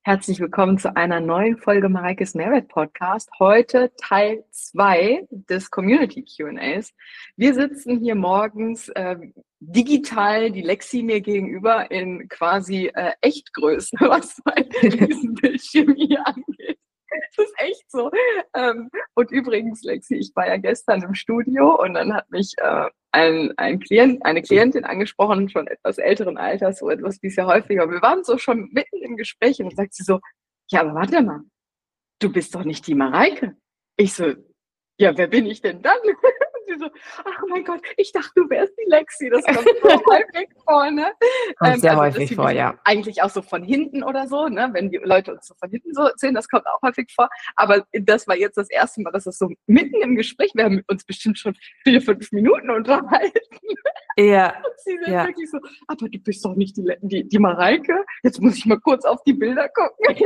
Herzlich willkommen zu einer neuen Folge Mareikes Mehrwert Podcast. Heute Teil 2 des Community Q&As. Wir sitzen hier morgens digital, die Lexi mir gegenüber in quasi Echtgröße, was diesen Bildschirm hier angeht. Das ist echt so. Und übrigens, Lexi, ich war ja gestern im Studio und dann hat mich eine Klientin angesprochen, schon etwas älteren Alters, so etwas wie es ja häufiger. Wir waren so schon mitten im Gespräch und dann sagt sie so, ja, aber warte mal, du bist doch nicht die Mareike. Ich so, ja, wer bin ich denn dann? Und sie so, ach mein Gott, ich dachte, du wärst die Lexi. Das kommt so häufig vor, ne? Kommt sehr häufig vor, ja. Eigentlich auch so von hinten oder so, ne? Wenn die Leute uns so von hinten so sehen, das kommt auch häufig vor. Aber das war jetzt das erste Mal, dass das so mitten im Gespräch, wir haben uns bestimmt schon 4-5 Minuten unterhalten. Ja. Und sie sind wirklich so, aber du bist doch nicht die Mareike. Jetzt muss ich mal kurz auf die Bilder gucken.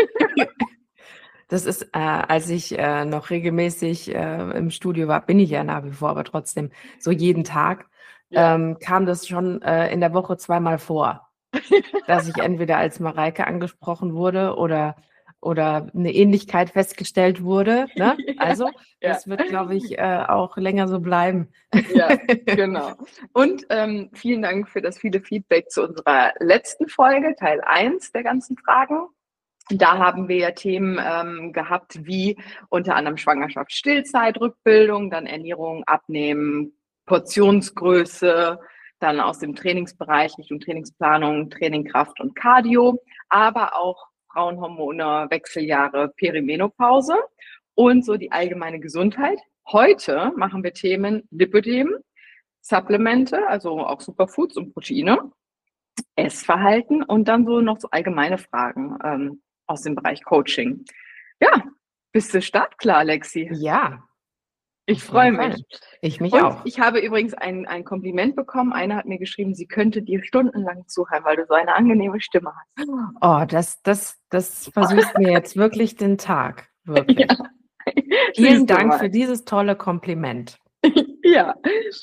Das ist, als ich noch regelmäßig im Studio war, bin ich ja nach wie vor, aber trotzdem so jeden Tag, kam das schon in der Woche 2-mal vor, dass ich entweder als Mareike angesprochen wurde oder eine Ähnlichkeit festgestellt wurde. Ne? Also das wird, glaube ich, auch länger so bleiben. Ja, genau. Und vielen Dank für das viele Feedback zu unserer letzten Folge, Teil 1 der ganzen Fragen. Da haben wir ja Themen gehabt wie unter anderem Schwangerschaft, Stillzeit, Rückbildung, dann Ernährung, Abnehmen, Portionsgröße, dann aus dem Trainingsbereich Richtung Trainingsplanung, Training, Kraft und Cardio, aber auch Frauenhormone, Wechseljahre, Perimenopause und so die allgemeine Gesundheit. Heute machen wir Themen Lipödem, Supplemente, also auch Superfoods und Proteine, Essverhalten und dann so noch so allgemeine Fragen aus dem Bereich Coaching. Ja, bist du startklar, Lexi? Ja. Ich freue mich. Ich mich und auch. Ich habe übrigens ein Kompliment bekommen. Einer hat mir geschrieben, sie könnte dir stundenlang zuhören, weil du so eine angenehme Stimme hast. Oh, das versüßt mir jetzt wirklich den Tag. Wirklich. Ja. Vielen Dank für dieses tolle Kompliment. Ja.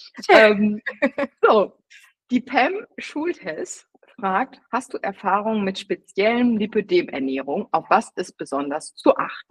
So, die Pam Schultes fragt, hast du Erfahrungen mit speziellen Lipödem-Ernährung? Auf was ist besonders zu achten?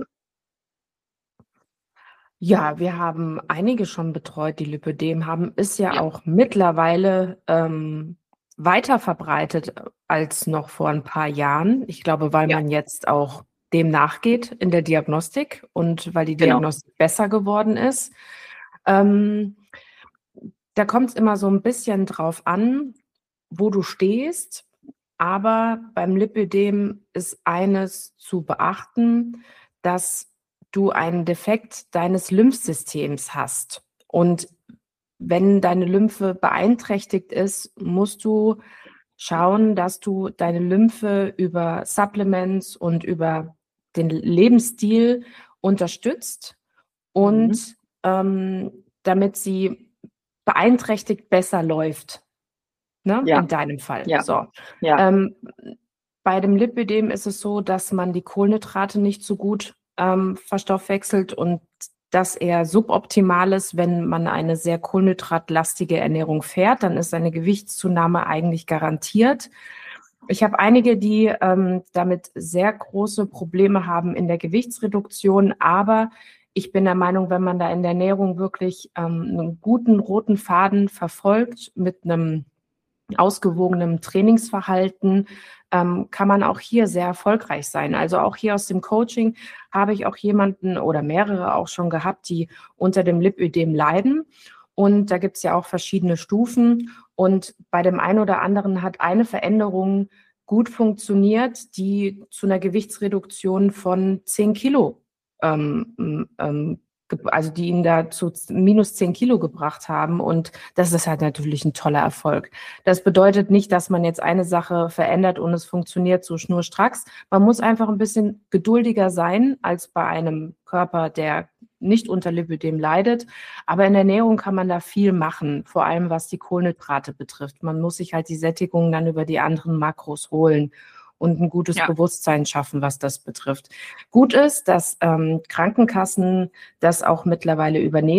Ja, wir haben einige schon betreut, die Lipödem haben, ist ja auch mittlerweile weiter verbreitet als noch vor ein paar Jahren. Ich glaube, weil man jetzt auch dem nachgeht in der Diagnostik und weil die Diagnostik besser geworden ist. Da kommt es immer so ein bisschen drauf an, wo du stehst. Aber beim Lipödem ist eines zu beachten, dass du einen Defekt deines Lymphsystems hast. Und wenn deine Lymphe beeinträchtigt ist, musst du schauen, dass du deine Lymphe über Supplements und über den Lebensstil unterstützt und damit sie beeinträchtigt besser läuft. Ne? Ja. In deinem Fall. Ja. So. Ja. Bei dem Lipödem ist es so, dass man die Kohlenhydrate nicht so gut verstoffwechselt und das eher suboptimal ist, wenn man eine sehr kohlenhydratlastige Ernährung fährt, dann ist eine Gewichtszunahme eigentlich garantiert. Ich habe einige, die damit sehr große Probleme haben in der Gewichtsreduktion, aber ich bin der Meinung, wenn man da in der Ernährung wirklich einen guten roten Faden verfolgt mit einem ausgewogenem Trainingsverhalten, kann man auch hier sehr erfolgreich sein. Also auch hier aus dem Coaching habe ich auch jemanden oder mehrere auch schon gehabt, die unter dem Lipödem leiden. Und da gibt es ja auch verschiedene Stufen. Und bei dem einen oder anderen hat eine Veränderung gut funktioniert, die zu einer Gewichtsreduktion von 10 Kilo also die ihn da zu minus 10 Kilo gebracht haben. Und das ist halt natürlich ein toller Erfolg. Das bedeutet nicht, dass man jetzt eine Sache verändert und es funktioniert so schnurstracks. Man muss einfach ein bisschen geduldiger sein als bei einem Körper, der nicht unter Lipödem leidet. Aber in der Ernährung kann man da viel machen, vor allem was die Kohlenhydrate betrifft. Man muss sich halt die Sättigung dann über die anderen Makros holen und ein gutes Bewusstsein schaffen, was das betrifft. Gut ist, dass Krankenkassen das auch mittlerweile übernehmen.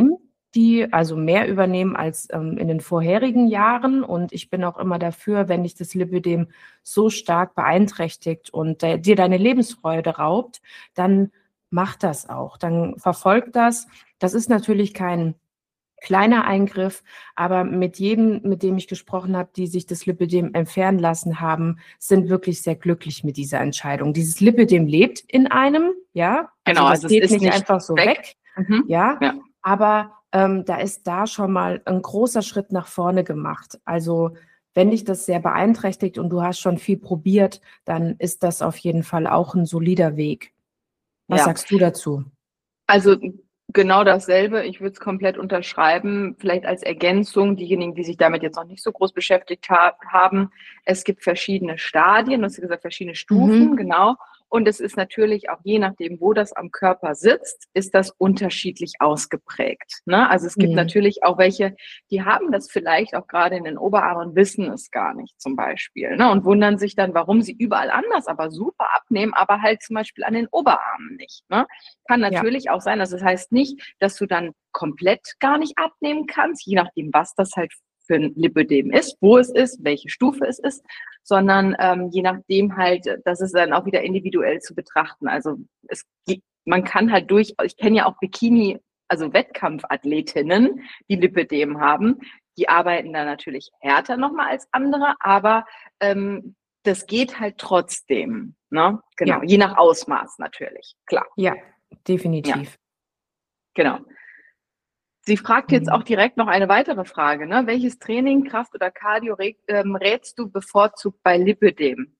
die also mehr übernehmen als in den vorherigen Jahren. Und ich bin auch immer dafür, wenn dich das Lipödem so stark beeinträchtigt und dir deine Lebensfreude raubt, dann mach das auch. Dann verfolg das. Das ist natürlich kein kleiner Eingriff, aber mit jedem, mit dem ich gesprochen habe, die sich das Lipödem entfernen lassen haben, sind wirklich sehr glücklich mit dieser Entscheidung. Dieses Lipödem lebt in einem, ja, Genau, das also es geht ist nicht einfach so weg, ja, Ja. aber da ist da schon mal ein großer Schritt nach vorne gemacht. Also wenn dich das sehr beeinträchtigt und du hast schon viel probiert, dann ist das auf jeden Fall auch ein solider Weg. Was Ja. sagst du dazu? Also genau dasselbe. Ich würde es komplett unterschreiben. Vielleicht als Ergänzung, diejenigen, die sich damit jetzt noch nicht so groß beschäftigt haben. Es gibt verschiedene Stadien, du hast gesagt, verschiedene Stufen, genau. Und es ist natürlich auch je nachdem, wo das am Körper sitzt, ist das unterschiedlich ausgeprägt. Ne? Also es gibt natürlich auch welche, die haben das vielleicht auch gerade in den Oberarmen und wissen es gar nicht zum Beispiel. Ne? Und wundern sich dann, warum sie überall anders aber super abnehmen, aber halt zum Beispiel an den Oberarmen nicht. Ne? Kann natürlich auch sein. Also das heißt nicht, dass du dann komplett gar nicht abnehmen kannst, je nachdem, was das halt für ein Lipödem ist, wo es ist, welche Stufe es ist, sondern je nachdem halt, das ist dann auch wieder individuell zu betrachten. Also man kann halt ich kenne ja auch Bikini, also Wettkampfathletinnen, die Lipödem haben, die arbeiten da natürlich härter nochmal als andere, aber das geht halt trotzdem, ne? Genau, je nach Ausmaß natürlich, klar. Ja, definitiv. Ja, genau. Sie fragt jetzt auch direkt noch eine weitere Frage, ne? Welches Training, Kraft oder Cardio rätst du bevorzugt bei Lipödem?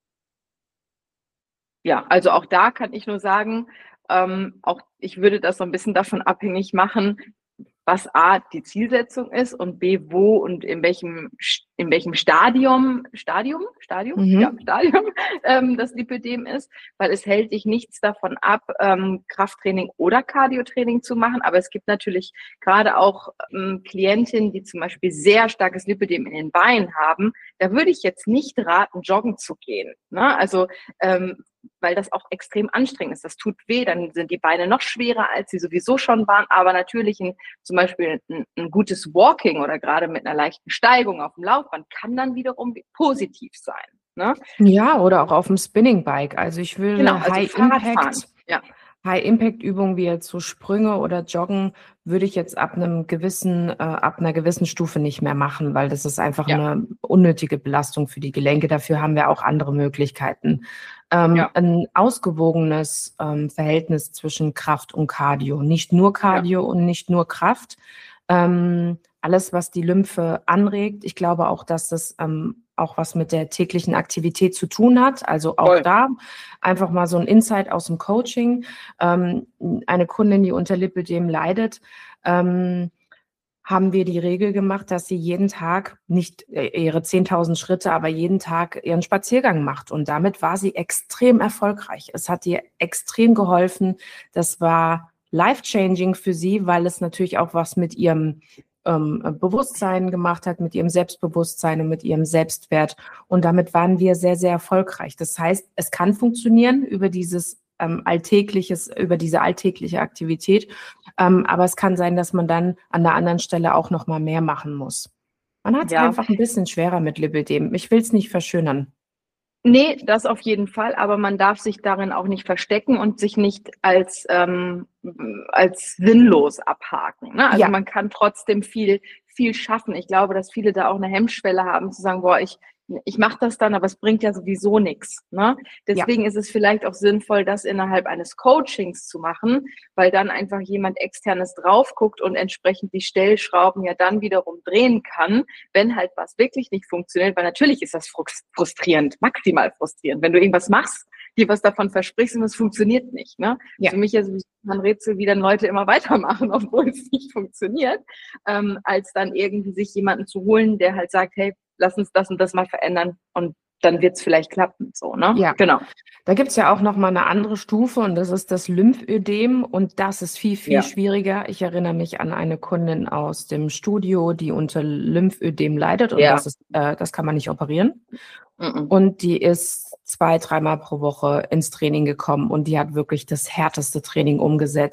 Ja, also auch da kann ich nur sagen, auch ich würde das so ein bisschen davon abhängig machen, was A, die Zielsetzung ist und B, wo und in welchem Stadium das Lipödem ist, weil es hält dich nichts davon ab, Krafttraining oder Cardiotraining zu machen. Aber es gibt natürlich gerade auch Klientinnen, die zum Beispiel sehr starkes Lipödem in den Beinen haben. Da würde ich jetzt nicht raten, joggen zu gehen. Ne? Also weil das auch extrem anstrengend ist. Das tut weh, dann sind die Beine noch schwerer, als sie sowieso schon waren. Aber natürlich zum Beispiel ein gutes Walking oder gerade mit einer leichten Steigung auf dem Laufband kann dann wiederum positiv sein. Ne? Ja, oder auch auf dem Spinning-Bike. Also ich würde High-Impact-Übungen wie jetzt so Sprünge oder Joggen würde ich jetzt ab einer gewissen Stufe nicht mehr machen, weil das ist einfach eine unnötige Belastung für die Gelenke. Dafür haben wir auch andere Möglichkeiten. Ein ausgewogenes Verhältnis zwischen Kraft und Cardio. Nicht nur Cardio und nicht nur Kraft. Alles, was die Lymphe anregt. Ich glaube auch, dass das auch was mit der täglichen Aktivität zu tun hat. Also auch da einfach mal so ein Insight aus dem Coaching. Eine Kundin, die unter Lipödem leidet, haben wir die Regel gemacht, dass sie jeden Tag nicht ihre 10.000 Schritte, aber jeden Tag ihren Spaziergang macht. Und damit war sie extrem erfolgreich. Es hat ihr extrem geholfen. Das war life-changing für sie, weil es natürlich auch was mit ihrem Bewusstsein gemacht hat, mit ihrem Selbstbewusstsein und mit ihrem Selbstwert. Und damit waren wir sehr, sehr erfolgreich. Das heißt, es kann funktionieren über diese alltägliche Aktivität. Aber es kann sein, dass man dann an der anderen Stelle auch noch mal mehr machen muss. Man hat es einfach ein bisschen schwerer mit Lipödem. Ich will es nicht verschönern. Nee, das auf jeden Fall, aber man darf sich darin auch nicht verstecken und sich nicht als sinnlos abhaken. Ne? Also man kann trotzdem viel schaffen. Ich glaube, dass viele da auch eine Hemmschwelle haben, zu sagen, boah, ich mache das dann, aber es bringt ja sowieso nichts. Ne? Deswegen ist es vielleicht auch sinnvoll, das innerhalb eines Coachings zu machen, weil dann einfach jemand Externes drauf guckt und entsprechend die Stellschrauben ja dann wiederum drehen kann, wenn halt was wirklich nicht funktioniert, weil natürlich ist das frustrierend, maximal frustrierend, wenn du irgendwas machst, dir was davon versprichst und es funktioniert nicht. Ne? Für mich ist es ein Rätsel, wie dann Leute immer weitermachen, obwohl es nicht funktioniert, als dann irgendwie sich jemanden zu holen, der halt sagt, hey, lass uns das und das mal verändern und dann wird es vielleicht klappen. So, ne? Ja, genau. Da gibt es ja auch noch mal eine andere Stufe und das ist das Lymphödem und das ist viel, viel schwieriger. Ich erinnere mich an eine Kundin aus dem Studio, die unter Lymphödem leidet und das kann man nicht operieren. Und die ist 2-3 Mal pro Woche ins Training gekommen und die hat wirklich das härteste Training umgesetzt.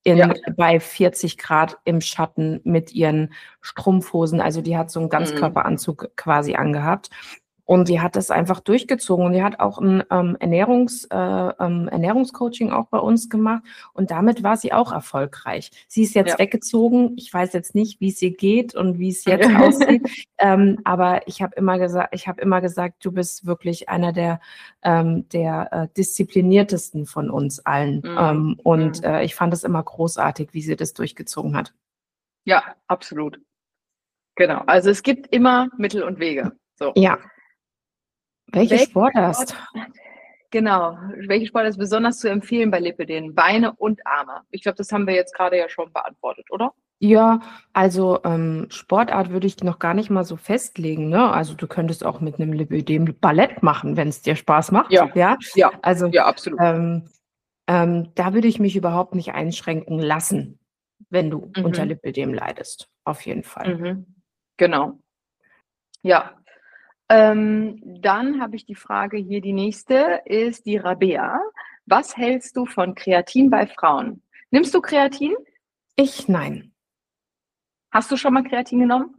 bei 40 Grad im Schatten mit ihren Strumpfhosen. Also die hat so einen Ganzkörperanzug quasi angehabt. Und die hat das einfach durchgezogen. Und die hat auch ein Ernährungscoaching auch bei uns gemacht. Und damit war sie auch erfolgreich. Sie ist jetzt weggezogen. Ich weiß jetzt nicht, wie es ihr geht und wie es jetzt aussieht. Aber ich habe immer gesagt, du bist wirklich einer der diszipliniertesten von uns allen. Ich fand es immer großartig, wie sie das durchgezogen hat. Ja, absolut. Genau. Also es gibt immer Mittel und Wege. So. Ja. Welche Sportart? Genau. Welche Sport ist besonders zu empfehlen bei Lipidem? Beine und Arme. Ich glaube, das haben wir jetzt gerade ja schon beantwortet, oder? Ja, also Sportart würde ich noch gar nicht mal so festlegen, ne? Also du könntest auch mit einem Lipidem Ballett machen, wenn es dir Spaß macht. Ja, also, ja, absolut. Da würde ich mich überhaupt nicht einschränken lassen, wenn du unter Lipidem leidest. Auf jeden Fall. Genau. Ja. Dann habe ich die Frage hier, die nächste ist die Rabea. Was hältst du von Kreatin bei Frauen? Nimmst du Kreatin? Nein. Hast du schon mal Kreatin genommen?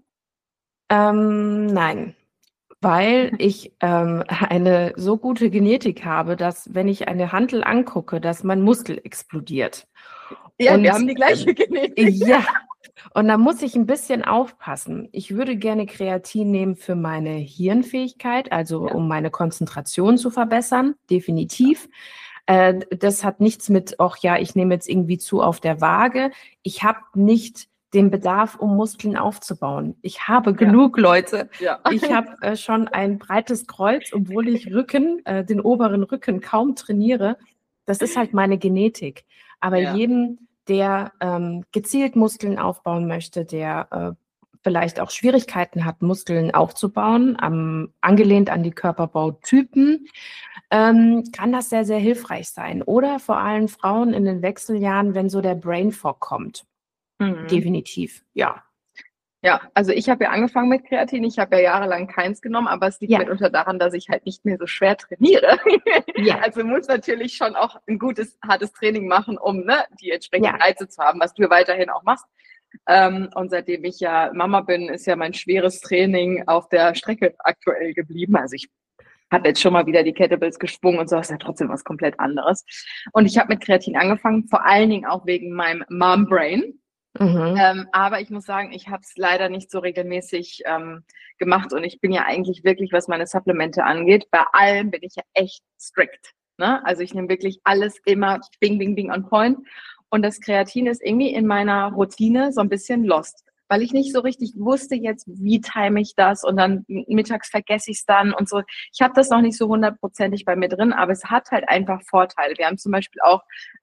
Nein, weil ich eine so gute Genetik habe, dass wenn ich eine Hantel angucke, dass mein Muskel explodiert. Ja, wir haben die gleiche Genetik. Ja. Und da muss ich ein bisschen aufpassen. Ich würde gerne Kreatin nehmen für meine Hirnfähigkeit, also um meine Konzentration zu verbessern, definitiv. Das hat nichts mit, ich nehme jetzt irgendwie zu auf der Waage. Ich habe nicht den Bedarf, um Muskeln aufzubauen. Ich habe genug, Leute. Ja. Ich habe schon ein breites Kreuz, obwohl ich den oberen Rücken kaum trainiere. Das ist halt meine Genetik. Aber jedem, der gezielt Muskeln aufbauen möchte, der vielleicht auch Schwierigkeiten hat, Muskeln aufzubauen, angelehnt an die Körperbautypen, kann das sehr, sehr hilfreich sein. Oder vor allem Frauen in den Wechseljahren, wenn so der Brain Fog kommt. Definitiv, ja. Ja, also ich habe ja angefangen mit Kreatin. Ich habe ja jahrelang keins genommen, aber es liegt mitunter daran, dass ich halt nicht mehr so schwer trainiere. Also muss natürlich schon auch ein gutes, hartes Training machen, um die entsprechenden Reize zu haben, was du weiterhin auch machst. Und seitdem ich ja Mama bin, ist ja mein schweres Training auf der Strecke aktuell geblieben. Also ich habe jetzt schon mal wieder die Kettlebells geschwungen und so, ist ja trotzdem was komplett anderes. Und ich habe mit Kreatin angefangen, vor allen Dingen auch wegen meinem Mom-Brain. Aber ich muss sagen, ich habe es leider nicht so regelmäßig gemacht und ich bin ja eigentlich wirklich, was meine Supplemente angeht, bei allem bin ich ja echt strikt. Ne? Also ich nehme wirklich alles immer bing, bing, bing on point und das Kreatin ist irgendwie in meiner Routine so ein bisschen lost, weil ich nicht so richtig wusste jetzt, wie time ich das und dann mittags vergesse ich es dann und so. Ich habe das noch nicht so 100%ig bei mir drin, aber es hat halt einfach Vorteile. Wir haben zum Beispiel auch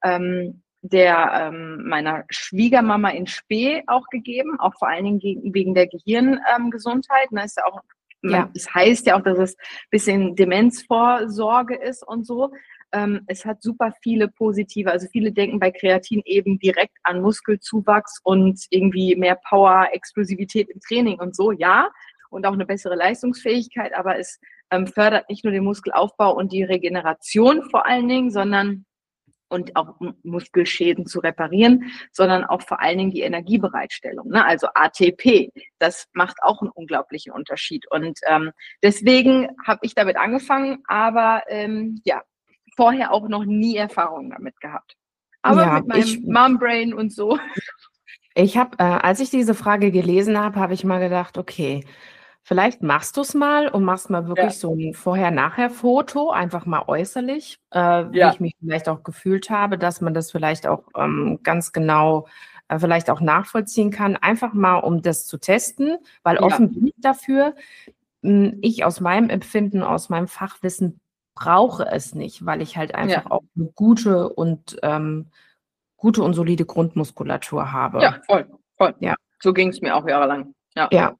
meiner Schwiegermama in Spee auch gegeben, auch vor allen Dingen wegen der Gehirngesundheit. Ist ja auch, es heißt ja auch, dass es ein bisschen Demenzvorsorge ist und so. Es hat super viele positive, also viele denken bei Kreatin eben direkt an Muskelzuwachs und irgendwie mehr Power, Explosivität im Training und so, ja, und auch eine bessere Leistungsfähigkeit, aber es fördert nicht nur den Muskelaufbau und die Regeneration vor allen Dingen, sondern und auch Muskelschäden zu reparieren, sondern auch vor allen Dingen die Energiebereitstellung, ne? Also ATP, das macht auch einen unglaublichen Unterschied. Und deswegen habe ich damit angefangen, aber vorher auch noch nie Erfahrungen damit gehabt. Aber mit meinem Mom-Brain und so. Ich habe, als ich diese Frage gelesen habe, habe ich mal gedacht, okay, vielleicht machst du es mal und machst mal wirklich so ein Vorher-Nachher-Foto, einfach mal äußerlich, wie ich mich vielleicht auch gefühlt habe, dass man das vielleicht auch ganz genau vielleicht auch nachvollziehen kann, einfach mal, um das zu testen, weil offen bin ich dafür. Ich aus meinem Empfinden, aus meinem Fachwissen brauche es nicht, weil ich halt einfach auch eine gute und solide Grundmuskulatur habe. Ja, voll. Ja. So ging es mir auch jahrelang. Ja.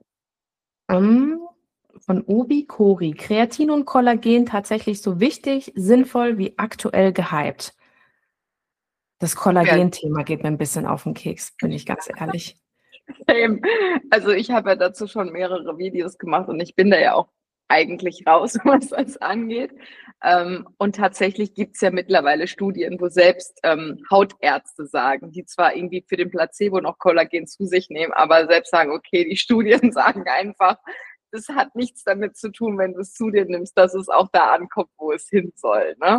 Von Obi Kori. Kreatin und Kollagen tatsächlich so wichtig, sinnvoll wie aktuell gehypt. Das Kollagen-Thema geht mir ein bisschen auf den Keks, bin ich ganz ehrlich. Also ich habe ja dazu schon mehrere Videos gemacht und ich bin da ja auch eigentlich raus, was das angeht. Und tatsächlich gibt es ja mittlerweile Studien, wo selbst Hautärzte sagen, die zwar irgendwie für den Placebo noch Kollagen zu sich nehmen, aber selbst sagen, okay, die Studien sagen einfach, das hat nichts damit zu tun, wenn du es zu dir nimmst, dass es auch da ankommt, wo es hin soll. Ne?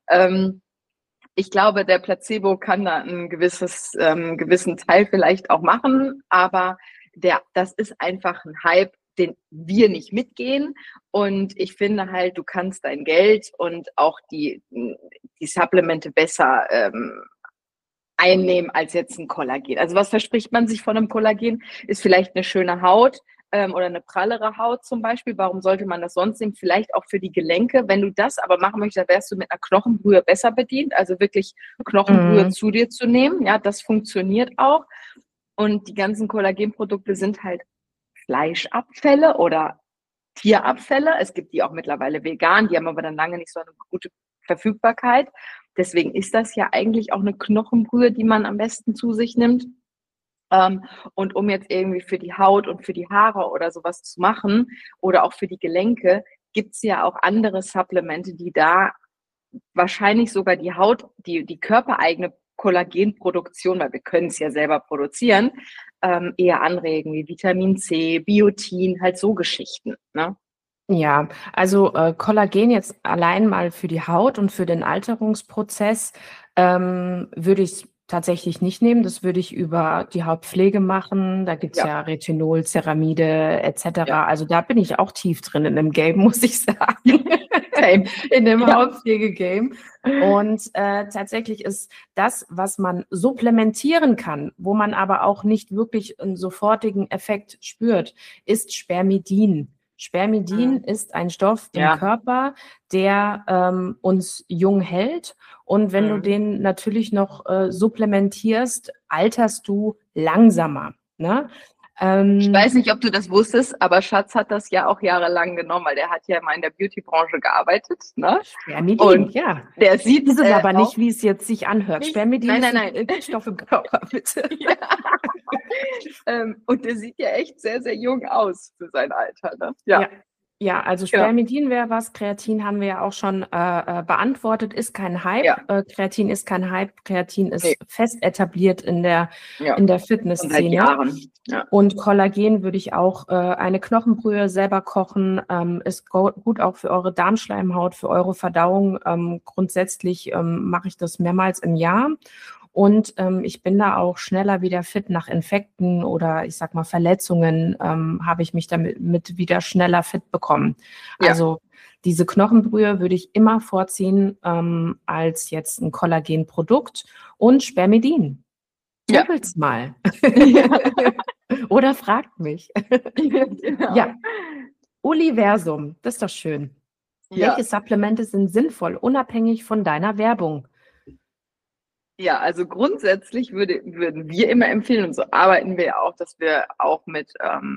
Ich glaube, der Placebo kann da einen gewissen Teil vielleicht auch machen, aber das ist einfach ein Hype, den wir nicht mitgehen. Und ich finde halt, du kannst dein Geld und auch die Supplemente besser einnehmen als jetzt ein Kollagen. Also was verspricht man sich von einem Kollagen? Ist vielleicht eine schöne Haut oder eine prallere Haut zum Beispiel. Warum sollte man das sonst nehmen? Vielleicht auch für die Gelenke. Wenn du das aber machen möchtest, wärst du mit einer Knochenbrühe besser bedient. Also wirklich Knochenbrühe zu dir zu nehmen. Ja, das funktioniert auch. Und die ganzen Kollagenprodukte sind halt Fleischabfälle oder Tierabfälle. Es gibt die auch mittlerweile vegan, die haben aber dann lange nicht so eine gute Verfügbarkeit. Deswegen ist das ja eigentlich auch eine Knochenbrühe, die man am besten zu sich nimmt. Und um jetzt irgendwie für die Haut und für die Haare oder sowas zu machen oder auch für die Gelenke, gibt es ja auch andere Supplemente, die da wahrscheinlich sogar die Haut, die körpereigene Kollagenproduktion, weil wir können es ja selber produzieren, eher anregen, wie Vitamin C, Biotin, halt so Geschichten. Ne? Ja, also Kollagen jetzt allein mal für die Haut und für den Alterungsprozess würde ich tatsächlich nicht nehmen. Das würde ich über die Hautpflege machen. Da gibt's ja Retinol, Ceramide etc. Ja. Also da bin ich auch tief drin in dem Game, muss ich sagen. In dem Hautpflege-Game. Und tatsächlich ist das, was man supplementieren kann, wo man aber auch nicht wirklich einen sofortigen Effekt spürt, ist Spermidin. Spermidin ist ein Stoff im Körper, der uns jung hält. Und wenn du den natürlich noch supplementierst, alterst du langsamer. Ne? Ich weiß nicht, ob du das wusstest, aber Schatz hat das ja auch jahrelang genommen, weil der hat ja mal in der Beauty-Branche gearbeitet. Ne? Spermidin, und der sieht es aber nicht, wie es jetzt sich anhört. Nicht, Spermidin nein, ist ein Stoff im Körper, bitte. Und der sieht ja echt sehr, sehr jung aus für sein Alter. Ne? Ja, also Spermidin wäre was, Kreatin haben wir ja auch schon beantwortet, ist kein Hype. Kreatin ist kein Hype, Kreatin ist fest etabliert in der Fitnessszene. Jahren. Und Kollagen würde ich auch eine Knochenbrühe selber kochen, ist gut auch für eure Darmschleimhaut, für eure Verdauung. Grundsätzlich mache ich das mehrmals im Jahr. Und ich bin da auch schneller wieder fit nach Infekten oder ich sag mal Verletzungen, habe ich mich damit wieder schneller fit bekommen. Also diese Knochenbrühe würde ich immer vorziehen als jetzt ein Kollagenprodukt und Spermidin. Googles mal. Oder fragt mich. Ja. Universum, das ist doch schön. Welche Supplemente sind sinnvoll, unabhängig von deiner Werbung? Ja, also grundsätzlich würden wir immer empfehlen, und so arbeiten wir ja auch, dass wir auch mit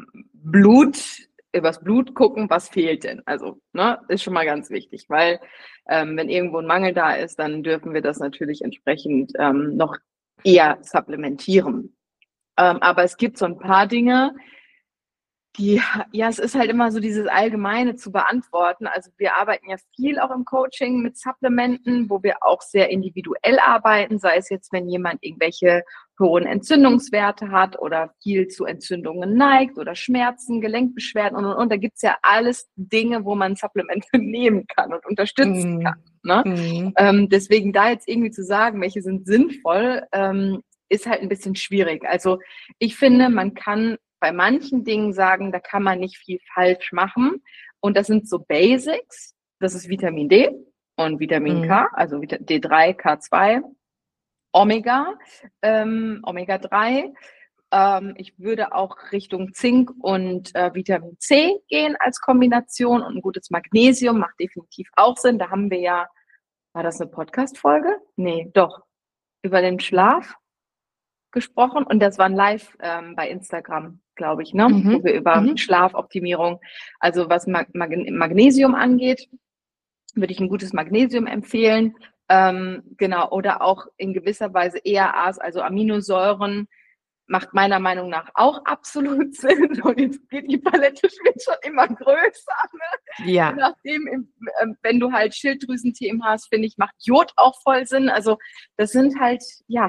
übers Blut gucken, was fehlt denn. Also, ne, ist schon mal ganz wichtig, weil wenn irgendwo ein Mangel da ist, dann dürfen wir das natürlich entsprechend noch eher supplementieren. Aber es gibt so ein paar Dinge, es ist halt immer so dieses Allgemeine zu beantworten. Also wir arbeiten ja viel auch im Coaching mit Supplementen, wo wir auch sehr individuell arbeiten, sei es jetzt, wenn jemand irgendwelche hohen Entzündungswerte hat oder viel zu Entzündungen neigt oder Schmerzen, Gelenkbeschwerden und. Da gibt's ja alles Dinge, wo man Supplemente nehmen kann und unterstützen kann. Ne? Deswegen da jetzt irgendwie zu sagen, welche sind sinnvoll, ist halt ein bisschen schwierig. Also ich finde, man kann bei manchen Dingen sagen, da kann man nicht viel falsch machen. Und das sind so Basics. Das ist Vitamin D und Vitamin K, also D3, K2, Omega, Omega-3. Ich würde auch Richtung Zink und Vitamin C gehen als Kombination. Und ein gutes Magnesium macht definitiv auch Sinn. Da haben wir ja, war das eine Podcast-Folge? Nee, doch, über den Schlaf gesprochen und das war ein Live bei Instagram, glaube ich, ne? Wo wir über Schlafoptimierung, also was Magnesium angeht, würde ich ein gutes Magnesium empfehlen, genau, oder auch in gewisser Weise ERAs, also Aminosäuren, macht meiner Meinung nach auch absolut Sinn. Und jetzt geht die Palette wird schon immer größer. Ne? Ja. Je nachdem, wenn du halt Schilddrüsenthemen hast, finde ich, macht Jod auch voll Sinn. Also das sind halt,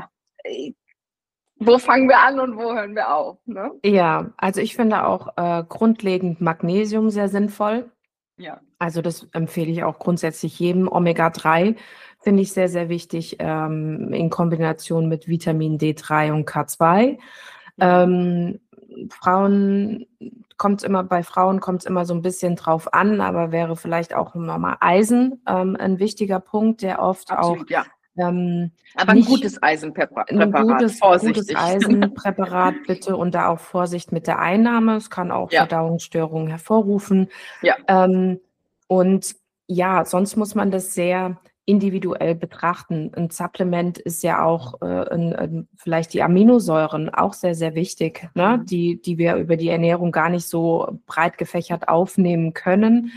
wo fangen wir an und wo hören wir auf? Ne? Ja, also ich finde auch grundlegend Magnesium sehr sinnvoll. Ja. Also das empfehle ich auch grundsätzlich jedem. Omega-3 finde ich sehr, sehr wichtig in Kombination mit Vitamin D3 und K2. Bei Frauen kommt es immer so ein bisschen drauf an, aber wäre vielleicht auch nochmal Eisen ein wichtiger Punkt, der oft Absolut, auch ja. Aber ein nicht gutes Eisenpräparat, ein gutes vorsichtig. Eisenpräparat bitte und da auch Vorsicht mit der Einnahme. Es kann auch Verdauungsstörungen hervorrufen. Ja. Und ja, sonst muss man das sehr individuell betrachten. Ein Supplement ist ja auch vielleicht die Aminosäuren auch sehr, sehr wichtig, ne? Die wir über die Ernährung gar nicht so breit gefächert aufnehmen können.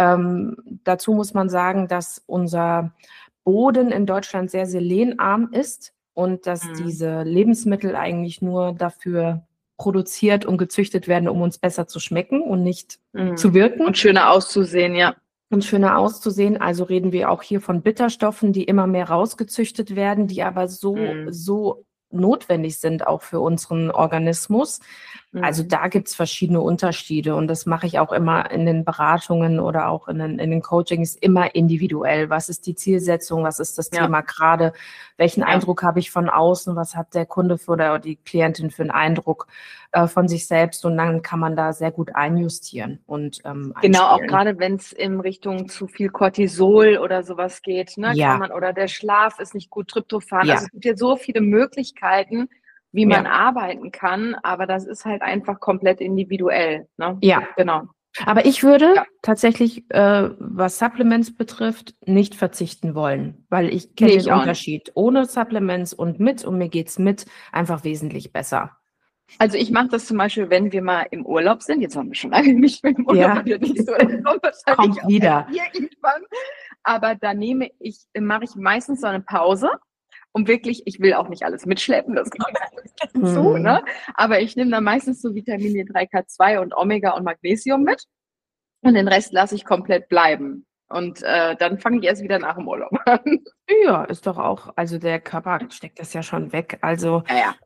Dazu muss man sagen, dass unser Boden in Deutschland sehr selenarm ist und dass diese Lebensmittel eigentlich nur dafür produziert und gezüchtet werden, um uns besser zu schmecken und nicht zu wirken. Und schöner auszusehen, ja. Und schöner auszusehen. Also reden wir auch hier von Bitterstoffen, die immer mehr rausgezüchtet werden, die aber so notwendig sind auch für unseren Organismus. Also da gibt es verschiedene Unterschiede und das mache ich auch immer in den Beratungen oder auch in den Coachings immer individuell. Was ist die Zielsetzung? Was ist das Thema gerade? Welchen Eindruck habe ich von außen? Was hat der Kunde oder die Klientin für einen Eindruck von sich selbst? Und dann kann man da sehr gut einjustieren und genau, auch gerade wenn es in Richtung zu viel Cortisol oder sowas geht, ne, kann man, oder der Schlaf ist nicht gut, Tryptophan. Also es gibt ja so viele Möglichkeiten, wie man arbeiten kann, aber das ist halt einfach komplett individuell. Ne? Ja, genau. Aber ich würde tatsächlich, was Supplements betrifft, nicht verzichten wollen, weil ich kenne den Unterschied ohne Supplements und mit und mir geht's mit einfach wesentlich besser. Also ich mache das zum Beispiel, wenn wir mal im Urlaub sind. Jetzt haben wir schon lange nicht mehr im Urlaub, weil wir nicht so kommt wieder. Irgendwann. Aber da mache ich meistens so eine Pause. Und wirklich, ich will auch nicht alles mitschleppen, das kommt dazu, ne? Aber ich nehme dann meistens so Vitamin D3, K2 und Omega und Magnesium mit. Und den Rest lasse ich komplett bleiben. Und dann fange ich erst wieder nach dem Urlaub an. Ja, ist doch auch, also der Körper steckt das ja schon weg. Also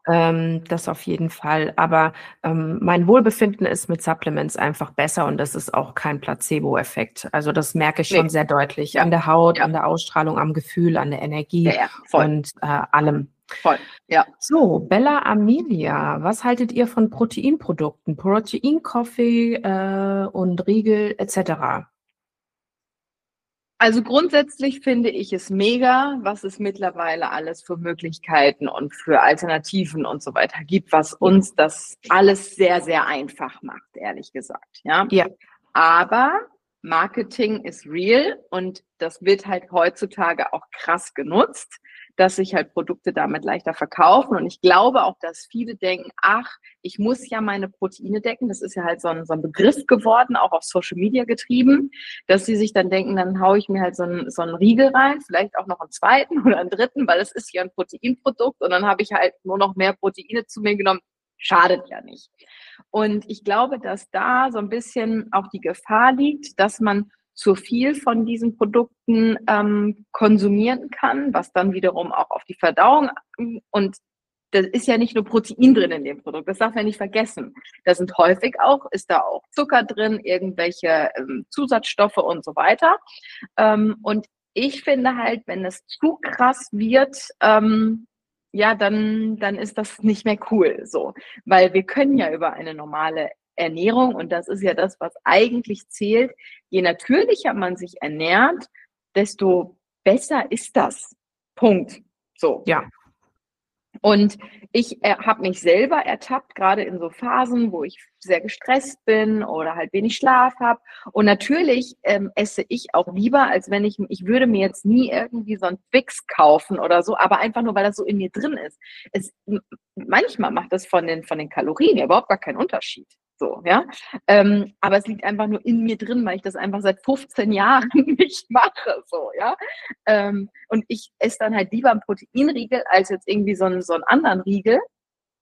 das auf jeden Fall. Aber mein Wohlbefinden ist mit Supplements einfach besser und das ist auch kein Placebo-Effekt. Also das merke ich schon sehr deutlich an der Haut, an der Ausstrahlung, am Gefühl, an der Energie und allem. Voll, ja. So, Bella Amelia, was haltet ihr von Proteinprodukten? Protein-Coffee und Riegel etc.? Also grundsätzlich finde ich es mega, was es mittlerweile alles für Möglichkeiten und für Alternativen und so weiter gibt, was uns das alles sehr, sehr einfach macht, ehrlich gesagt. Ja. Aber Marketing ist real und das wird halt heutzutage auch krass genutzt, dass sich halt Produkte damit leichter verkaufen. Und ich glaube auch, dass viele denken, ach, ich muss ja meine Proteine decken. Das ist ja halt so ein Begriff geworden, auch auf Social Media getrieben, dass sie sich dann denken, dann haue ich mir halt so einen Riegel rein, vielleicht auch noch einen zweiten oder einen dritten, weil es ist ja ein Proteinprodukt und dann habe ich halt nur noch mehr Proteine zu mir genommen. Schadet ja nicht. Und ich glaube, dass da so ein bisschen auch die Gefahr liegt, dass man zu viel von diesen Produkten konsumieren kann, was dann wiederum auch auf die Verdauung und das ist ja nicht nur Protein drin in dem Produkt, das darf man nicht vergessen. Da sind häufig ist da auch Zucker drin, irgendwelche Zusatzstoffe und so weiter. Und ich finde halt, wenn es zu krass wird, dann ist das nicht mehr cool, so. Weil wir können ja über eine normale Ernährung, und das ist ja das, was eigentlich zählt, je natürlicher man sich ernährt, desto besser ist das. Punkt. So. Ja. Und ich habe mich selber ertappt, gerade in so Phasen, wo ich sehr gestresst bin oder halt wenig Schlaf habe. Und natürlich esse ich auch lieber, als wenn ich würde mir jetzt nie irgendwie so einen Twix kaufen oder so, aber einfach nur, weil das so in mir drin ist. Manchmal macht das von den Kalorien ja überhaupt gar keinen Unterschied. So, ja. Aber es liegt einfach nur in mir drin, weil ich das einfach seit 15 Jahren nicht mache. So, ja. Und ich esse dann halt lieber einen Proteinriegel als jetzt irgendwie so einen anderen Riegel.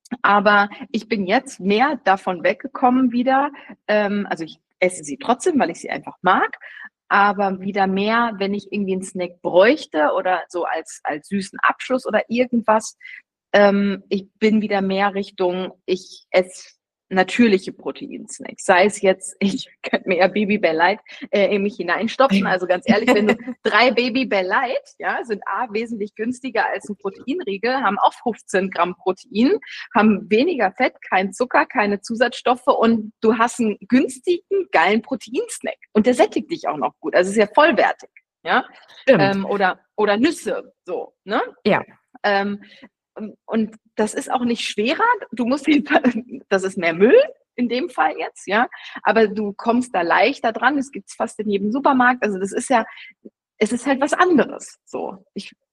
Aber ich bin jetzt mehr davon weggekommen wieder. Also ich esse sie trotzdem, weil ich sie einfach mag, aber wieder mehr, wenn ich irgendwie einen Snack bräuchte oder so als süßen Abschluss oder irgendwas. Ich bin wieder mehr Richtung, ich esse natürliche Proteinsnacks. Sei es jetzt, ich könnte mir ja Babybel Light in mich hineinstopfen. Also ganz ehrlich, wenn du 3 Babybel Light, ja, sind A, wesentlich günstiger als ein Proteinriegel, haben auch 15 Gramm Protein, haben weniger Fett, kein Zucker, keine Zusatzstoffe und du hast einen günstigen, geilen Proteinsnack. Und der sättigt dich auch noch gut. Also ist ja vollwertig. Ja, Stimmt. oder Nüsse, so, ne? Ja. Und das ist auch nicht schwerer. Du musst, das ist mehr Müll in dem Fall jetzt, ja. Aber du kommst da leichter dran. Es gibt es fast in jedem Supermarkt. Also das ist ja, es ist halt was anderes. So.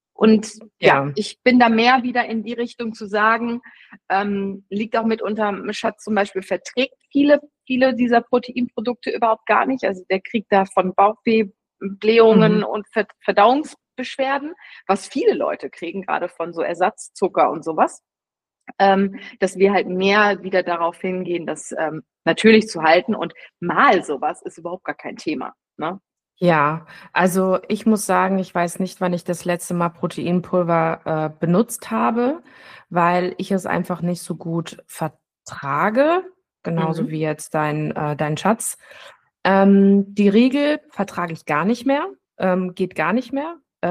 Ja. Ich bin da mehr wieder in die Richtung zu sagen, liegt auch mitunter, Schatz zum Beispiel verträgt viele dieser Proteinprodukte überhaupt gar nicht. Also der kriegt da von Bauchweh, Blähungen und Verdauungsbeschwerden, was viele Leute kriegen, gerade von so Ersatzzucker und sowas. Dass wir halt mehr wieder darauf hingehen, das natürlich zu halten und mal sowas ist überhaupt gar kein Thema. Ne? Ja, also ich muss sagen, ich weiß nicht, wann ich das letzte Mal Proteinpulver benutzt habe, weil ich es einfach nicht so gut vertrage, genauso wie jetzt dein Schatz. Die Riegel vertrage ich gar nicht mehr, geht gar nicht mehr.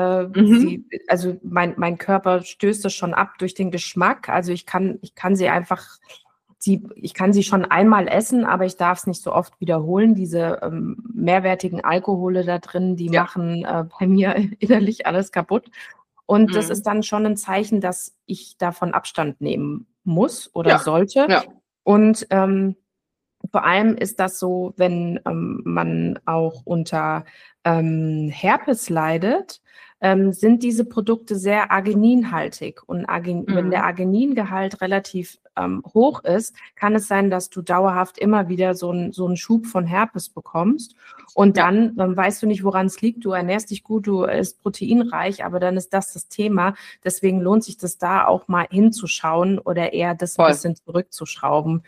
Also mein Körper stößt es schon ab durch den Geschmack. Also ich kann sie einfach, ich kann sie schon einmal essen, aber ich darf es nicht so oft wiederholen. Diese mehrwertigen Alkohole da drin, die machen bei mir innerlich alles kaputt. Und das ist dann schon ein Zeichen, dass ich davon Abstand nehmen muss oder sollte. Ja. Und vor allem ist das so, wenn man auch unter Herpes leidet, sind diese Produkte sehr argininhaltig. Und wenn der Arginingehalt relativ hoch ist, kann es sein, dass du dauerhaft immer wieder so einen Schub von Herpes bekommst. Und dann weißt du nicht, woran es liegt. Du ernährst dich gut, du isst proteinreich, aber dann ist das Thema. Deswegen lohnt sich das da auch mal hinzuschauen oder eher das ein bisschen zurückzuschrauben.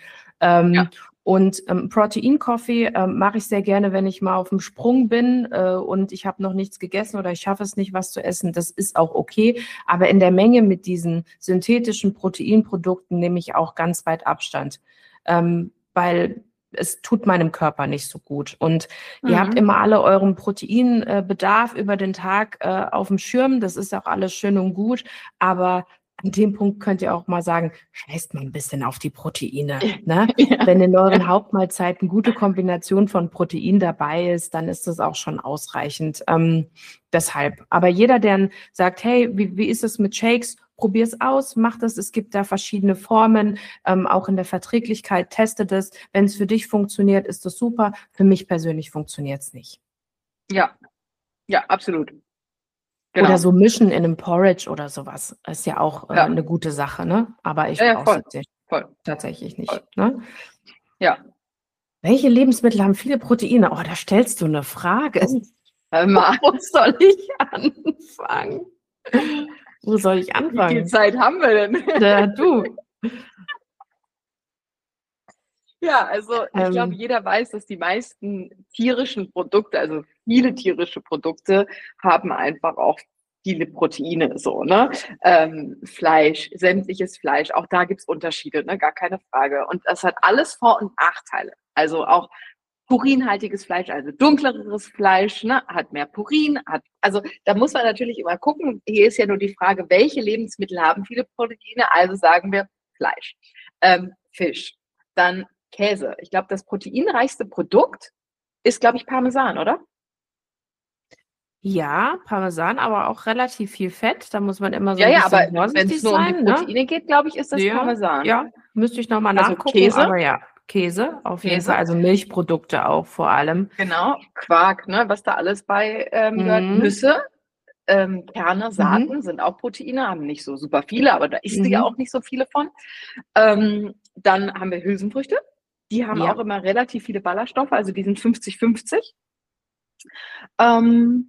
Und Protein-Coffee mache ich sehr gerne, wenn ich mal auf dem Sprung bin und ich habe noch nichts gegessen oder ich schaffe es nicht, was zu essen. Das ist auch okay. Aber in der Menge mit diesen synthetischen Proteinprodukten nehme ich auch ganz weit Abstand, weil es tut meinem Körper nicht so gut. Und ihr habt immer alle euren Proteinbedarf über den Tag auf dem Schirm. Das ist auch alles schön und gut. Aber an dem Punkt könnt ihr auch mal sagen, scheißt mal ein bisschen auf die Proteine. Ne? Wenn in euren Hauptmahlzeiten gute Kombination von Protein dabei ist, dann ist das auch schon ausreichend. Deshalb. Aber jeder, der sagt, hey, wie ist es mit Shakes? Probier's aus, mach das. Es gibt da verschiedene Formen, auch in der Verträglichkeit. Teste das. Wenn es für dich funktioniert, ist das super. Für mich persönlich funktioniert es nicht. Ja, absolut. Genau. Oder so mischen in einem Porridge oder sowas. Ist ja auch eine gute Sache, ne? Aber ich brauche es tatsächlich nicht. Ne? Ja. Welche Lebensmittel haben viele Proteine? Oh, da stellst du eine Frage. Wo soll ich anfangen? Wo soll ich anfangen? Wie viel Zeit haben wir denn? Du. Ja, also ich glaube, jeder weiß, dass die meisten tierischen Produkte, also viele tierische Produkte, haben einfach auch viele Proteine, so, ne? Fleisch, sämtliches Fleisch, auch da gibt's Unterschiede, ne? Gar keine Frage. Und das hat alles Vor- und Nachteile. Also auch purinhaltiges Fleisch, also dunkleres Fleisch, ne, hat mehr Purin, also da muss man natürlich immer gucken. Hier ist ja nur die Frage, welche Lebensmittel haben viele Proteine? Also sagen wir Fleisch, Fisch, dann Käse. Ich glaube, das proteinreichste Produkt ist, glaube ich, Parmesan, oder? Ja, Parmesan, aber auch relativ viel Fett. Da muss man immer so ein bisschen vorsichtig sein. Ja, aber wenn es nur um die Proteine geht, glaube ich, ist das Parmesan. Ja, müsste ich nochmal nachgucken. Käse? Aber ja, Käse auf jeden Fall, also Milchprodukte auch vor allem. Genau, Quark, ne, was da alles bei gehört. Nüsse, Kerne, Saaten sind auch Proteine, haben nicht so super viele, aber da isst du ja auch nicht so viele von. Dann haben wir Hülsenfrüchte, die haben auch immer relativ viele Ballaststoffe, also die sind 50-50.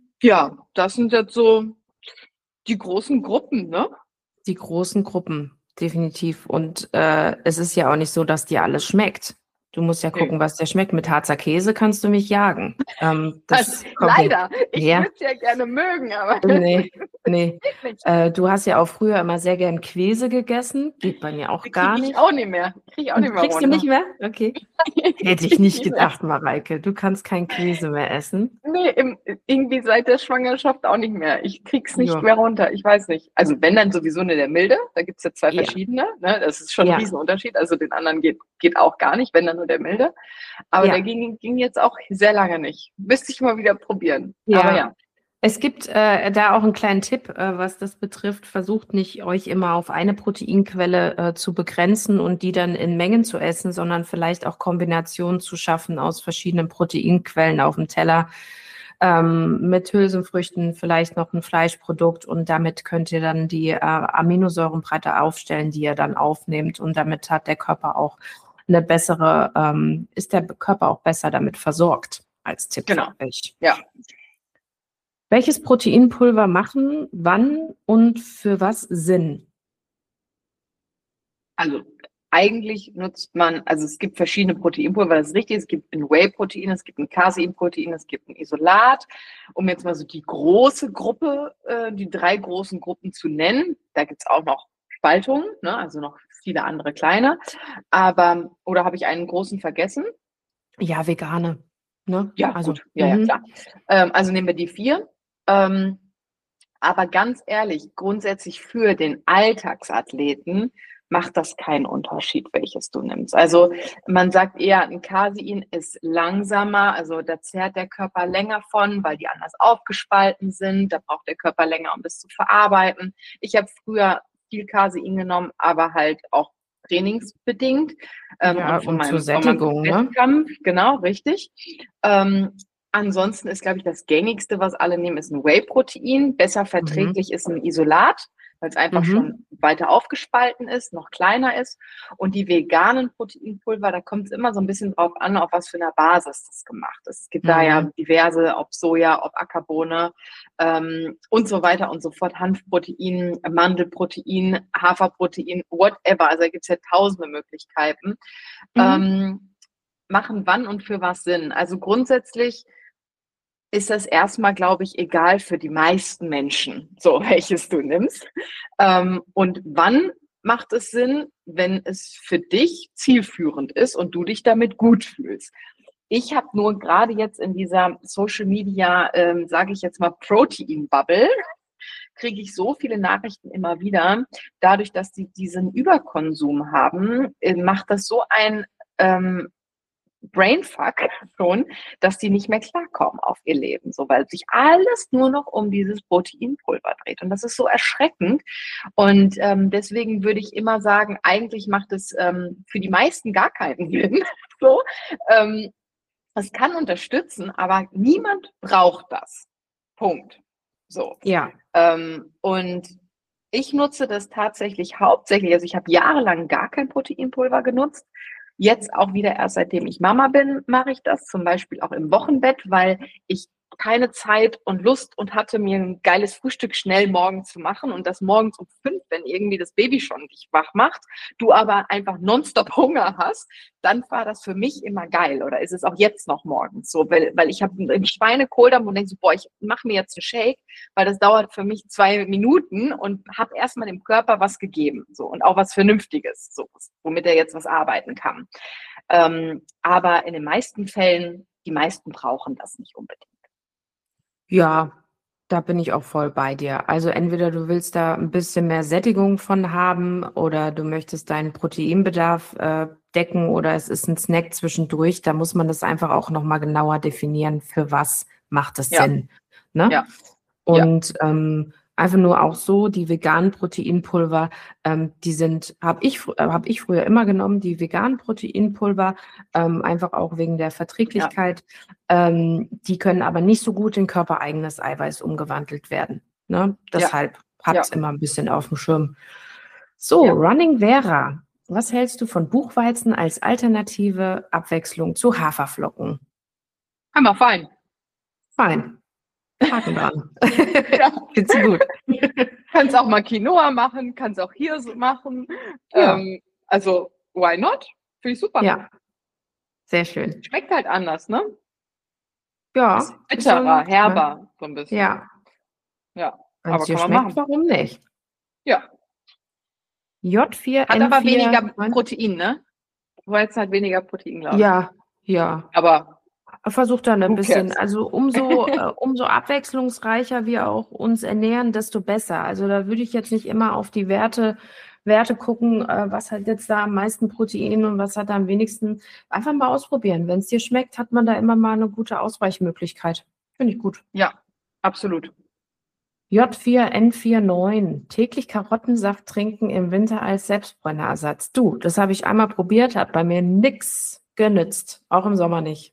Das sind jetzt so die großen Gruppen, ne? Die großen Gruppen. definitiv. Und es ist ja auch nicht so, dass dir alles schmeckt. Du musst ja gucken, was dir schmeckt. Mit Harzer Käse kannst du mich jagen. Das kommt Leider. Ich ja. würde es ja gerne mögen, aber Nee. geht nicht. Du hast ja auch früher immer sehr gern Käse gegessen. Geht bei mir auch gar Kriege ich nicht. auch nicht mehr. Kriege ich auch nicht mehr Kriegst du runter. nicht mehr? Okay. Hätte ich nicht gedacht, Mareike. Du kannst keinen Käse mehr essen. Nee, irgendwie seit der Schwangerschaft auch nicht mehr. Ich krieg's nicht Ja. mehr runter. Ich weiß nicht. Also wenn dann sowieso nur der milde, da gibt's ja zwei Ja. verschiedene. Ne? Das ist schon ein Ja. Riesenunterschied. Also den anderen geht auch gar nicht, wenn dann nur der milde. Aber Ja. der ging jetzt auch sehr lange nicht. Müsste ich mal wieder probieren. Ja. Aber ja. Es gibt da auch einen kleinen Tipp, was das betrifft. Versucht nicht, euch immer auf eine Proteinquelle zu begrenzen und die dann in Mengen zu essen, sondern vielleicht auch Kombinationen zu schaffen aus verschiedenen Proteinquellen auf dem Teller. Mit Hülsenfrüchten, vielleicht noch ein Fleischprodukt und damit könnt ihr dann die Aminosäuren breiter aufstellen, die ihr dann aufnehmt und damit hat der Körper auch eine bessere, ist der Körper auch besser damit versorgt als Tipp Genau. für euch. Ja. Welches Proteinpulver machen, wann und für was Sinn? Also eigentlich nutzt man, also es gibt verschiedene Proteinpulver, das ist richtig, es gibt ein Whey-Protein, es gibt ein Casein-Protein, es gibt ein Isolat. Um jetzt mal so die große Gruppe, die 3 großen Gruppen zu nennen, da gibt's auch noch Spaltungen, ne? Also noch viele andere kleine. Aber, oder habe ich einen großen vergessen? Ja, vegane. Ne? Ja, also, gut, ja, klar. Also nehmen wir die 4. Aber ganz ehrlich, grundsätzlich für den Alltagsathleten macht das keinen Unterschied, welches du nimmst. Also man sagt eher, ein Casein ist langsamer, also da zehrt der Körper länger von, weil die anders aufgespalten sind. Da braucht der Körper länger, um das zu verarbeiten. Ich habe früher viel Casein genommen, aber halt auch trainingsbedingt Ja, und von und zur meinem Sättigung, ne? Wettkampf, genau, richtig. Ansonsten ist, glaube ich, das gängigste, was alle nehmen, ist ein Whey-Protein. Besser verträglich ist ein Isolat, weil es einfach schon weiter aufgespalten ist, noch kleiner ist. Und die veganen Proteinpulver, da kommt es immer so ein bisschen drauf an, auf was für einer Basis das gemacht ist. Es gibt da ja diverse, ob Soja, ob Ackerbohne und so weiter und so fort. Hanfprotein, Mandelprotein, Haferprotein, whatever. Also da gibt es ja tausende Möglichkeiten. Machen wann und für was Sinn? Also grundsätzlich ist das erstmal, glaube ich, egal für die meisten Menschen, so welches du nimmst. Und wann macht es Sinn, wenn es für dich zielführend ist und du dich damit gut fühlst? Ich habe nur gerade jetzt in dieser Social Media, sage ich jetzt mal, Protein-Bubble, kriege ich so viele Nachrichten immer wieder. Dadurch, dass sie diesen Überkonsum haben, macht das so ein Brainfuck schon, dass die nicht mehr klarkommen auf ihr Leben, so weil sich alles nur noch um dieses Proteinpulver dreht. Und das ist so erschreckend. Und deswegen würde ich immer sagen, eigentlich macht es für die meisten gar keinen Sinn. So, es kann unterstützen, aber niemand braucht das. Punkt. So. Ja. Und ich nutze das tatsächlich hauptsächlich, also ich habe jahrelang gar kein Proteinpulver genutzt. Jetzt auch wieder erst seitdem ich Mama bin, mache ich das, zum Beispiel auch im Wochenbett, weil ich keine Zeit und Lust und hatte, mir ein geiles Frühstück schnell morgens zu machen und das morgens um 5, wenn irgendwie das Baby schon dich wach macht, du aber einfach nonstop Hunger hast, dann war das für mich immer geil oder ist es auch jetzt noch morgens so, weil ich habe einen Schweinekohldampf und denke so, boah, ich mache mir jetzt einen Shake, weil das dauert für mich 2 Minuten und habe erstmal dem Körper was gegeben so und auch was Vernünftiges, so, womit er jetzt was arbeiten kann. Aber in den meisten Fällen, die meisten brauchen das nicht unbedingt. Ja, da bin ich auch voll bei dir. Also entweder du willst da ein bisschen mehr Sättigung von haben oder du möchtest deinen Proteinbedarf decken oder es ist ein Snack zwischendurch. Da muss man das einfach auch nochmal genauer definieren, für was macht es Sinn. Ne? Ja. Und einfach nur auch so, die veganen Proteinpulver, die habe ich früher immer genommen, die veganen Proteinpulver, einfach auch wegen der Verträglichkeit. Die können aber nicht so gut in körpereigenes Eiweiß umgewandelt werden. Ne? Deshalb habt es immer ein bisschen auf dem Schirm. So, Running Vera, was hältst du von Buchweizen als alternative Abwechslung zu Haferflocken? Hammer, fein. Fein. Haken dran. Ja. Findest du gut? Kannst auch mal Quinoa machen, kannst auch hier so machen. Ja. Also, why not? Finde ich super. Ja, sehr schön. Schmeckt halt anders, ne? Ist Ja, ist so bitterer, ein, ne? herber, so ein bisschen. Ja, Ja, wenn es aber dir kann man schmeckt, machen. warum nicht? Ja. Hat aber weniger J4N4. Protein, ne? Weizen hat weniger Protein, glaube ich. Ja, ja. Aber Versuch dann ein who bisschen, cares? also umso abwechslungsreicher wir auch uns ernähren, desto besser. Also da würde ich jetzt nicht immer auf die Werte gucken, was hat jetzt da am meisten Protein und was hat da am wenigsten. Einfach mal ausprobieren. Wenn es dir schmeckt, hat man da immer mal eine gute Ausweichmöglichkeit. Finde ich gut. Ja, absolut. J4N49. Täglich Karottensaft trinken im Winter als Selbstbrennerersatz. Du, das habe ich einmal probiert, hat bei mir nichts genützt. Auch im Sommer nicht.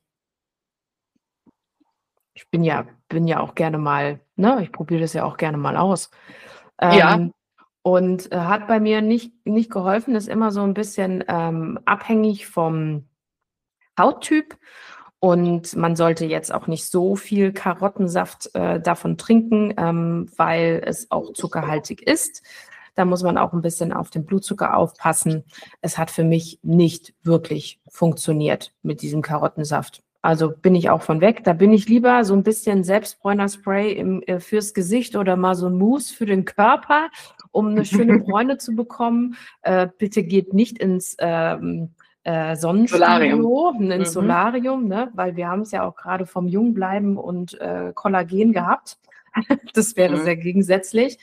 Ich bin ja auch gerne mal, ne, ich probiere das ja auch gerne mal aus. Ja, Und hat bei mir nicht geholfen, ist immer so ein bisschen abhängig vom Hauttyp. Und man sollte jetzt auch nicht so viel Karottensaft davon trinken, weil es auch zuckerhaltig ist. Da muss man auch ein bisschen auf den Blutzucker aufpassen. Es hat für mich nicht wirklich funktioniert mit diesem Karottensaft. Also bin ich auch von weg. Da bin ich lieber so ein bisschen Selbstbräunerspray fürs Gesicht oder mal so ein Mousse für den Körper, um eine schöne Bräune zu bekommen. Bitte geht nicht ins Sonnenstudio, ins Solarium, ne? Weil wir haben es ja auch gerade vom Jungbleiben und Kollagen gehabt. Das wäre sehr gegensätzlich.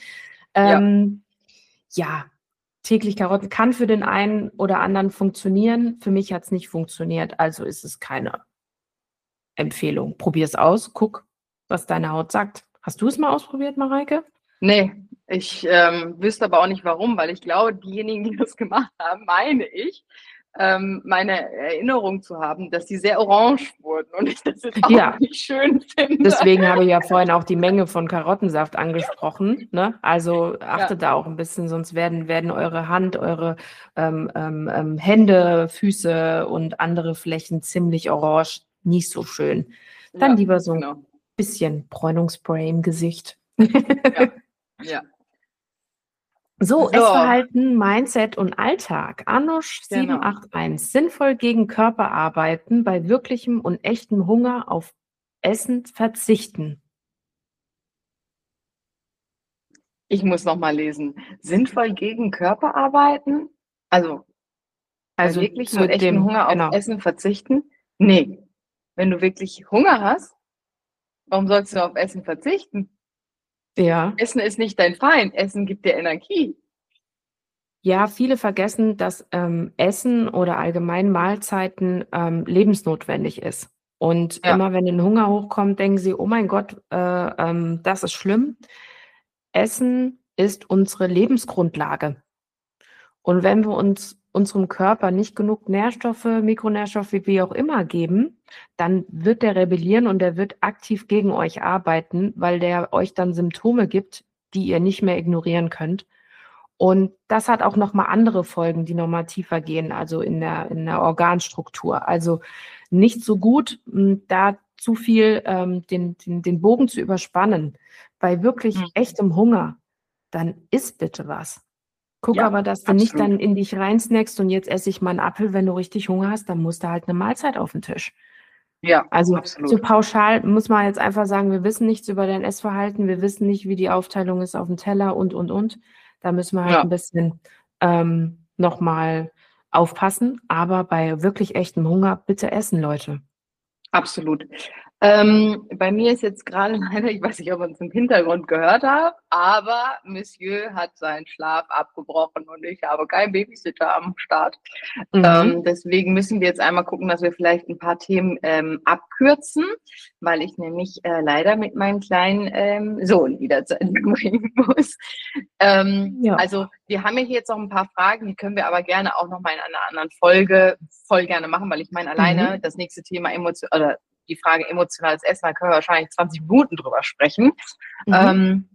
Ja, täglich Karotten kann für den einen oder anderen funktionieren. Für mich hat es nicht funktioniert, also ist es keine Empfehlung. Probier es aus, guck, was deine Haut sagt. Hast du es mal ausprobiert, Mareike? Nee, ich wüsste aber auch nicht warum, weil ich glaube, diejenigen, die das gemacht haben, meine ich, meine Erinnerung zu haben, dass die sehr orange wurden und ich das jetzt auch Ja, nicht schön finde. deswegen habe ich ja vorhin auch die Menge von Karottensaft angesprochen. Ne? Also achtet da auch ein bisschen, sonst werden eure Hand, eure Hände, Füße und andere Flächen ziemlich orange. Nicht so schön. Dann Ja, lieber so ein genau. bisschen Bräunungsspray im Gesicht. Ja, ja. So, So, Essverhalten, Mindset und Alltag. Anush genau. 781. Sinnvoll gegen Körper arbeiten, bei wirklichem und echtem Hunger auf Essen verzichten. Ich muss noch mal lesen. Sinnvoll gegen Körper arbeiten? Also bei Also wirklichem und zu echten dem, Hunger auf genau. Essen verzichten? Nee. Wenn du wirklich Hunger hast, warum sollst du auf Essen verzichten? Ja. Essen ist nicht dein Feind. Essen gibt dir Energie. Ja, viele vergessen, dass Essen oder allgemein Mahlzeiten lebensnotwendig ist. Und Ja, immer wenn ein Hunger hochkommt, denken sie, oh mein Gott, das ist schlimm. Essen ist unsere Lebensgrundlage. Und wenn wir unserem Körper nicht genug Nährstoffe, Mikronährstoffe, wie auch immer geben, dann wird der rebellieren und der wird aktiv gegen euch arbeiten, weil der euch dann Symptome gibt, die ihr nicht mehr ignorieren könnt. Und das hat auch nochmal andere Folgen, die nochmal tiefer gehen, also in der Organstruktur. Also nicht so gut, da zu viel den Bogen zu überspannen. Bei wirklich echtem Hunger, dann isst bitte was. Guck ja, aber, dass du nicht absolut. dann in dich reinsnackst und jetzt esse ich mal einen Apfel, wenn du richtig Hunger hast, dann musst du halt eine Mahlzeit auf den Tisch. Ja, Also so absolut. pauschal muss man jetzt einfach sagen, wir wissen nichts über dein Essverhalten, wir wissen nicht, wie die Aufteilung ist auf dem Teller und. Da müssen wir halt ein Ja, bisschen nochmal aufpassen. Aber bei wirklich echtem Hunger bitte essen, Leute. absolut. Bei mir ist jetzt gerade leider, ich weiß nicht, ob man es im Hintergrund gehört hat, aber Monsieur hat seinen Schlaf abgebrochen und ich habe keinen Babysitter am Start. Mhm. Deswegen müssen wir jetzt einmal gucken, dass wir vielleicht ein paar Themen abkürzen, weil ich nämlich leider mit meinem kleinen Sohn wieder zu Ende bringen muss. Ja. Also wir haben ja hier jetzt noch ein paar Fragen, die können wir aber gerne auch noch mal in einer anderen Folge voll gerne machen, weil ich meine, alleine das nächste Thema oder die Frage emotionales Essen, da können wir wahrscheinlich 20 Minuten drüber sprechen. Mhm.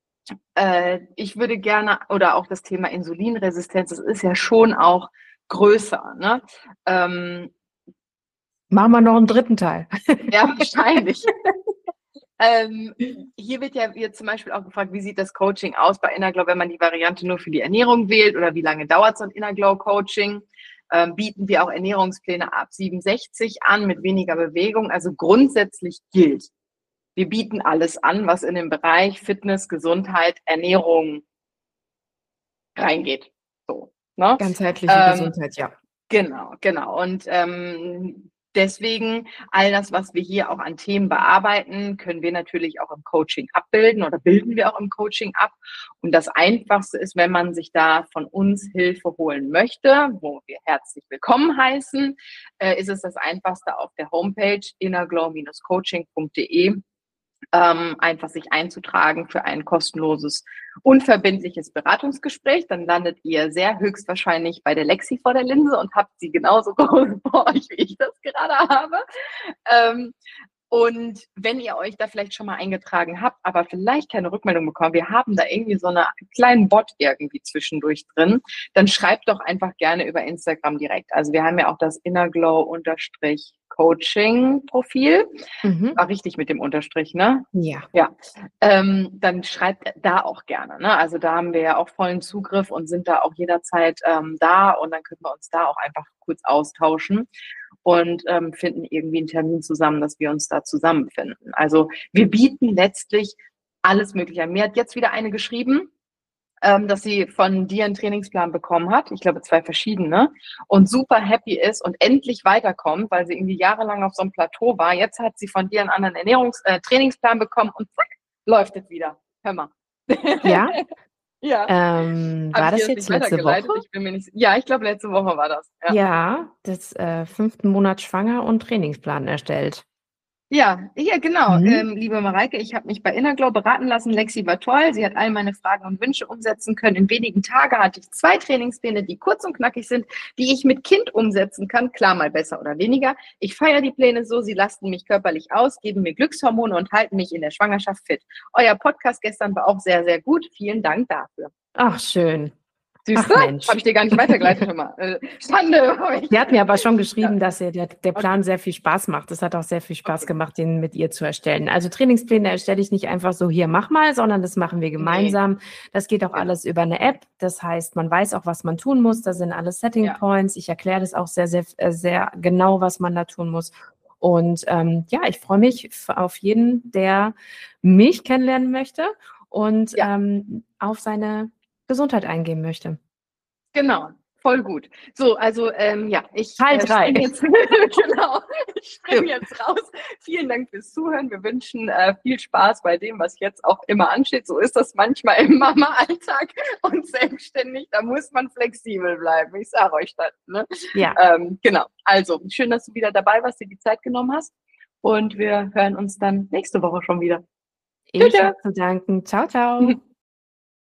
Ich würde gerne, oder auch das Thema Insulinresistenz, das ist ja schon auch größer, ne? Machen wir noch einen dritten Teil. Ja, wahrscheinlich. Hier wird ja jetzt zum Beispiel auch gefragt, wie sieht das Coaching aus bei Innerglow, wenn man die Variante nur für die Ernährung wählt oder wie lange dauert so ein Innerglow-Coaching? Bieten wir auch Ernährungspläne ab 67 an mit weniger Bewegung. Also grundsätzlich gilt, wir bieten alles an, was in den Bereich Fitness, Gesundheit, Ernährung reingeht. So, ne? Ganzheitliche Gesundheit, ja. Genau. Und deswegen, all das, was wir hier auch an Themen bearbeiten, können wir natürlich auch im Coaching abbilden oder bilden wir auch im Coaching ab. Und das Einfachste ist, wenn man sich da von uns Hilfe holen möchte, wo wir herzlich willkommen heißen, ist es das Einfachste auf der Homepage innerglow-coaching.de. Einfach sich einzutragen für ein kostenloses, unverbindliches Beratungsgespräch. Dann landet ihr sehr höchstwahrscheinlich bei der Lexi vor der Linse und habt sie genauso groß vor euch, wie ich das gerade habe. Und wenn ihr euch da vielleicht schon mal eingetragen habt, aber vielleicht keine Rückmeldung bekommen, wir haben da irgendwie so einen kleinen Bot irgendwie zwischendurch drin, dann schreibt doch einfach gerne über Instagram direkt. Also wir haben ja auch das Innerglow-Coaching-Profil. War richtig mit dem Unterstrich, ne? Ja. Ja. Dann schreibt da auch gerne, ne? Also da haben wir ja auch vollen Zugriff und sind da auch jederzeit da und dann können wir uns da auch einfach kurz austauschen und finden irgendwie einen Termin zusammen, dass wir uns da zusammenfinden. Also wir bieten letztlich alles Mögliche an. Mir hat jetzt wieder eine geschrieben, dass sie von dir einen Trainingsplan bekommen hat, ich glaube 2 verschiedene, und super happy ist und endlich weiterkommt, weil sie irgendwie jahrelang auf so einem Plateau war. Jetzt hat sie von dir einen anderen Trainingsplan bekommen und zack, läuft es wieder. Hör mal. Ja? Ja. War das jetzt letzte Woche? Ich bin mir nicht, ja, ich glaube, letzte Woche war das. Ja, das 5. Monat schwanger und Trainingsplan erstellt. Ja, genau. Liebe Mareike, ich habe mich bei Innerglow beraten lassen. Lexi war toll. Sie hat all meine Fragen und Wünsche umsetzen können. In wenigen Tagen hatte ich 2 Trainingspläne, die kurz und knackig sind, die ich mit Kind umsetzen kann. Klar, mal besser oder weniger. Ich feiere die Pläne so. Sie lasten mich körperlich aus, geben mir Glückshormone und halten mich in der Schwangerschaft fit. Euer Podcast gestern war auch sehr, sehr gut. Vielen Dank dafür. Ach, schön. Siehst du? Habe ich dir gar nicht weitergeleitet, immer. Schande. Sie hat mir aber schon geschrieben, dass ihr der Plan sehr viel Spaß macht. Es hat auch sehr viel Spaß gemacht, den mit ihr zu erstellen. Also Trainingspläne erstelle ich nicht einfach so, hier, mach mal, sondern das machen wir gemeinsam. Nee. Das geht auch alles über eine App. Das heißt, man weiß auch, was man tun muss. Da sind alle Setting Points. Ich erkläre das auch sehr, sehr, sehr genau, was man da tun muss. Und ich freue mich auf jeden, der mich kennenlernen möchte und auf seine Gesundheit eingehen möchte. Genau, voll gut. So, also ich Teil 3. Jetzt, genau, ich springe jetzt raus. Vielen Dank fürs Zuhören. Wir wünschen viel Spaß bei dem, was jetzt auch immer ansteht. So ist das manchmal im Mama-Alltag und selbstständig. Da muss man flexibel bleiben. Ich sage euch das. Ne? Ja. Genau. Also, schön, dass du wieder dabei warst, dir die Zeit genommen hast. Und wir hören uns dann nächste Woche schon wieder. Ich habe zu danken. Ciao, ciao.